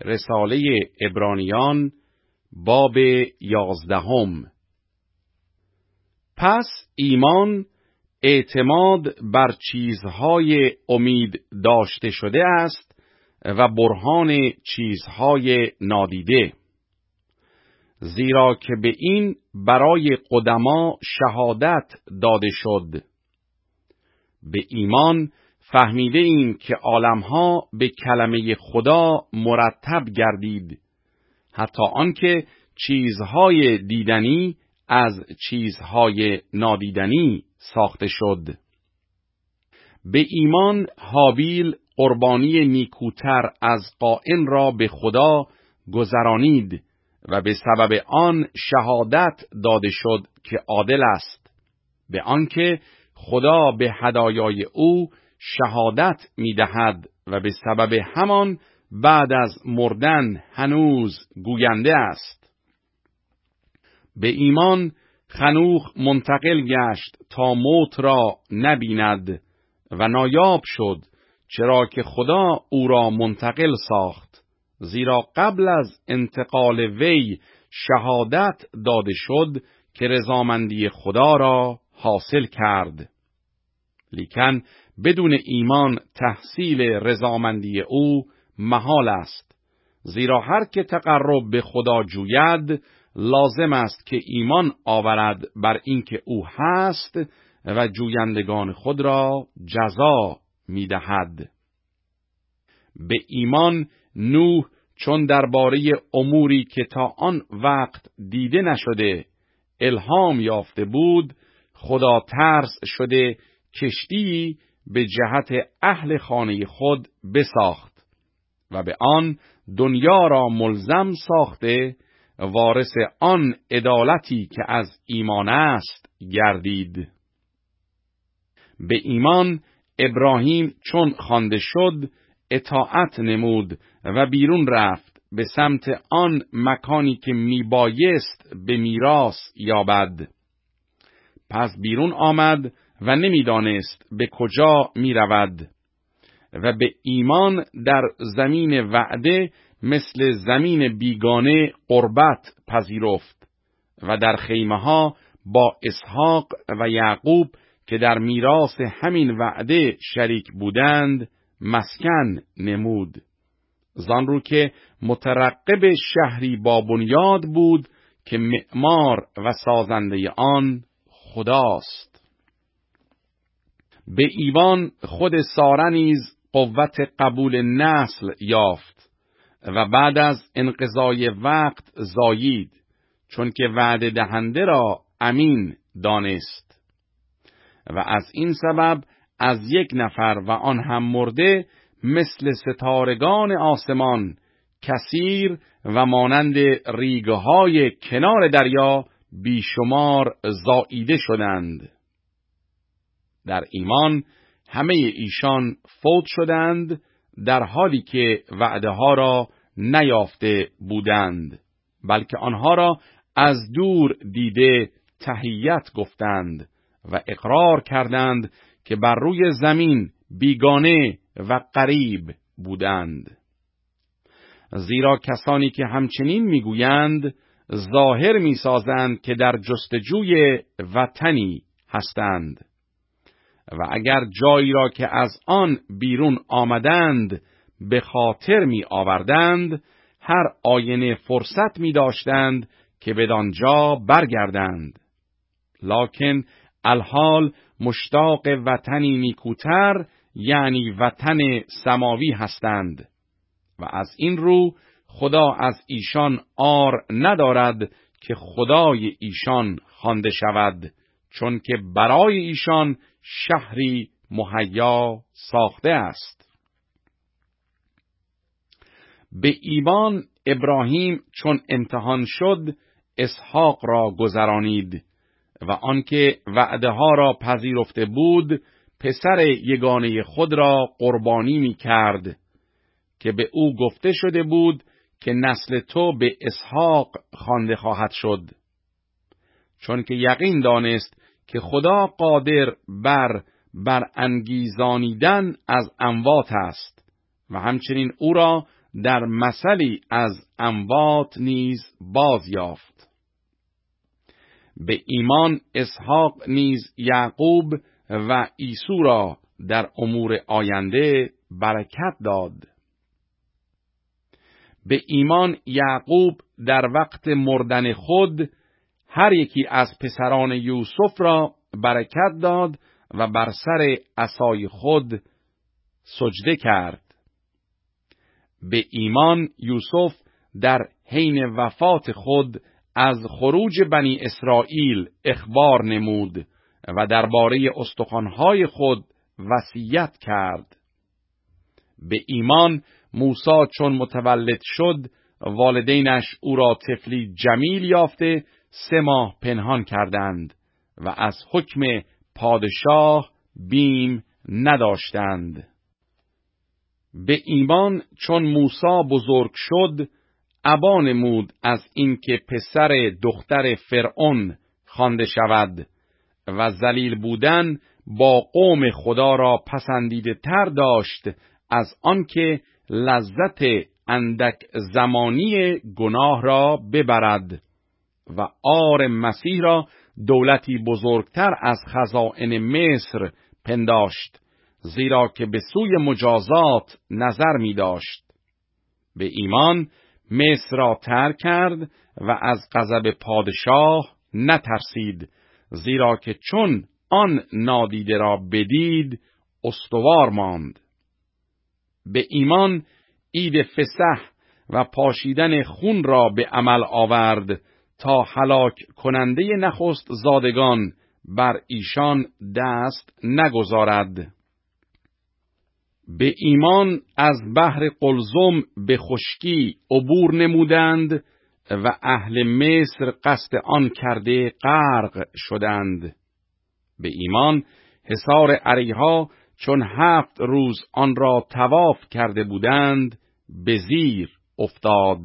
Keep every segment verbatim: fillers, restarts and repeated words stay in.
رساله عبرانیان باب یازدهم. پس ایمان اعتماد بر چیزهای امید داشته شده است و برهان چیزهای نادیده، زیرا که به این برای قدما شهادت داده شد. به ایمان فهمیده ایم که عالمها به کلمه خدا مرتب گردید، حتی آنکه چیزهای دیدنی از چیزهای نادیدنی ساخته شد. به ایمان هابیل قربانی نیکوتر از قائن را به خدا گذرانید و به سبب آن شهادت داده شد که عادل است، به آنکه خدا به هدایای او شهادت می‌دهد و به سبب همان بعد از مردن هنوز گوینده است. به ایمان خنوخ منتقل گشت تا موت را نبیند و نایاب شد، چرا که خدا او را منتقل ساخت، زیرا قبل از انتقال وی شهادت داده شد که رضامندی خدا را حاصل کرد. لیکن بدون ایمان تحصیل رضامندی او محال است، زیرا هر که تقرب به خدا جوید لازم است که ایمان آورد بر اینکه او هست و جویندگان خود را جزا می‌دهد. به ایمان نوح چون درباره اموری که تا آن وقت دیده نشده الهام یافته بود، خدا ترس شده کشتی به جهت اهل خانه خود بساخت و به آن دنیا را ملزم ساخته وارث آن عدالتی که از ایمان است گردید. به ایمان ابراهیم چون خوانده شد اطاعت نمود و بیرون رفت به سمت آن مکانی که میبایست به میراث یابد. پس بیرون آمد و نمیدانست به کجا میرود و به ایمان در زمین وعده مثل زمین بیگانه قربت پذیرفت و در خیمه ها با اسحاق و یعقوب که در میراث همین وعده شریک بودند مسکن نمود، زان رو که مترقب شهری با بنیاد بود که معمار و سازنده آن خداست. به ایمان خود ساره نیز قوت قبول نسل یافت و بعد از انقضای وقت زایید، چون که وعده دهنده را امین دانست و از این سبب از یک نفر و آن هم مرده مثل ستارگان آسمان کثیر و مانند ریگهای کنار دریا بیشمار زاییده شدند. در ایمان همه ایشان فوت شدند در حالی که وعده ها را نیافته بودند، بلکه آنها را از دور دیده تحیت گفتند و اقرار کردند که بر روی زمین بیگانه و غریب بودند. زیرا کسانی که همچنین میگویند ظاهر میسازند که در جستجوی وطنی هستند و اگر جایی را که از آن بیرون آمدند به خاطر می آوردند، هر آینه فرصت می داشتند که بدانجا برگردند. لکن الحال مشتاق وطنی نیکوتر یعنی وطن سماوی هستند و از این رو خدا از ایشان عار ندارد که خدای ایشان خوانده شود، چون که برای ایشان شهری مهیا ساخته است. به ایمان ابراهیم چون امتحان شد اسحاق را گذرانید و آنکه وعده ها را پذیرفته بود پسر یگانه خود را قربانی می کرد که به او گفته شده بود که نسل تو به اسحاق خوانده خواهد شد، چون که یقین دانست که خدا قادر بر بر انگیزانیدن از اموات است و همچنین او را در مثلی از اموات نیز باز یافت. به ایمان اسحاق نیز یعقوب و عیسی را در امور آینده برکت داد. به ایمان یعقوب در وقت مردن خود هر یکی از پسران یوسف را برکت داد و بر سر عصای خود سجده کرد. به ایمان یوسف در حین وفات خود از خروج بنی اسرائیل اخبار نمود و درباره استخوان‌های خود وصیت کرد. به ایمان موسی چون متولد شد والدینش او را طفلی جمیل یافته سه ماه پنهان کردند و از حکم پادشاه بیم نداشتند. به ایمان چون موسی بزرگ شد ابا نمود از اینکه پسر دختر فرعون خوانده شود و ذلیل بودن با قوم خدا را پسندیده تر داشت از آنکه لذت اندک زمانی گناه را ببرد و عار مسیح را دولتی بزرگتر از خزائن مصر پنداشت، زیرا که به سوی مجازات نظر می داشت. به ایمان مصر را ترک کرد و از غضب پادشاه نترسید، زیرا که چون آن نادیده را بدید استوار ماند. به ایمان عید فسح و پاشیدن خون را به عمل آورد تا هلاک کننده نخست زادگان بر ایشان دست نگذارد. به ایمان از بحر قلزم به خشکی عبور نمودند و اهل مصر قصد آن کرده غرق شدند. به ایمان حصار اریحا چون هفت روز آن را طواف کرده بودند به زیر افتاد.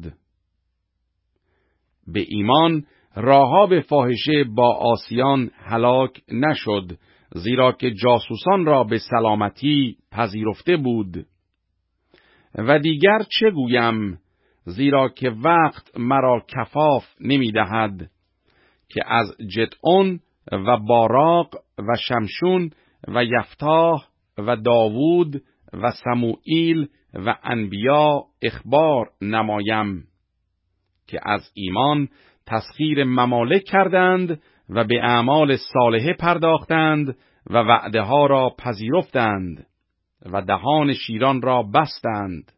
به ایمان راهاب فاحشه با عاصیان هلاک نشد، زیرا که جاسوسان را به سلامتی پذیرفته بود. و دیگر چه گویم، زیرا که وقت مرا کفاف نمی دهد که از جدعون و باراق و شمشون و یفتاح و داوود و سموئیل و انبیا اخبار نمایم که از ایمان تسخیر ممالک کردند و به اعمال صالحه پرداختند و وعده ها را پذیرفتند و دهان شیران را بستند.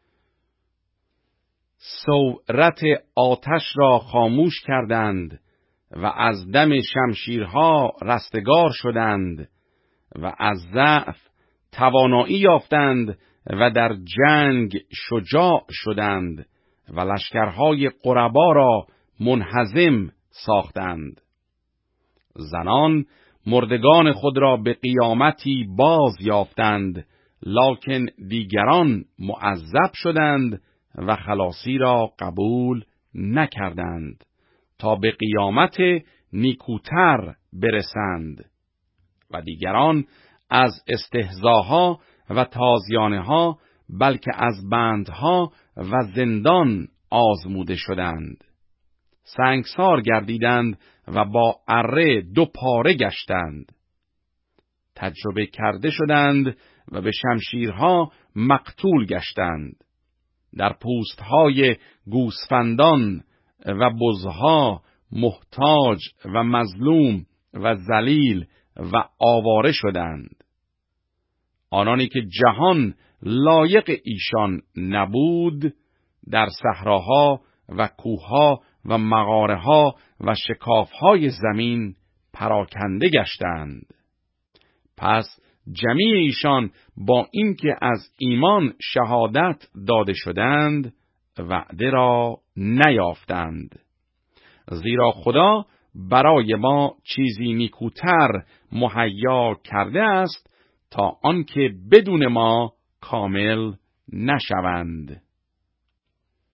صورت آتش را خاموش کردند و از دم شمشیرها رستگار شدند و از ضعف توانایی یافتند و در جنگ شجاع شدند و لشکرهای قربا را منهزم ساختند. زنان مردگان خود را به قیامتی باز یافتند، لکن دیگران معذب شدند و خلاصی را قبول نکردند تا به قیامت نیکوتر برسند. و دیگران از استهزاها و تازیانها بلکه از بندها و زندان آزموده شدند. سنگسار گردیدند و با اره دو پاره گشتند. تجربه کرده شدند و به شمشیرها مقتول گشتند. در پوستهای گوسفندان و بزها محتاج و مظلوم و ذلیل و آواره شدند. آنانی که جهان لایق ایشان نبود در صحراها و کوهها و مغاره‌ها و شکافهای زمین پراکنده گشتند. پس جمیع ایشان با اینکه از ایمان شهادت داده شدند وعده را نیافتند، زیرا خدا برای ما چیزی نیکوتر مهیا کرده است تا آنکه بدون ما کامل نشوند.